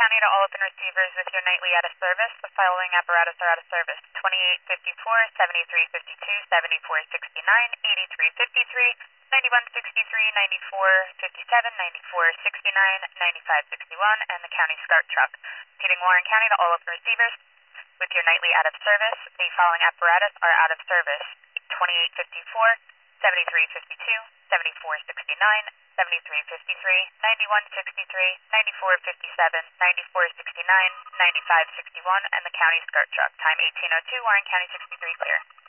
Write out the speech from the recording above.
County to all open receivers with your nightly out of service. The following apparatus are out of service: 2854, 7352, 7469, 8353, 9163, 9457, 9469, 9561, and the county SCART truck. Repeating, Warren County to all open receivers with your nightly out of service. The following apparatus are out of service: 2854, 7352, 7469, 7353, 9163, 9457, 9469, 9561, and the county SCART truck. Time 1802, Warren County 63 clear.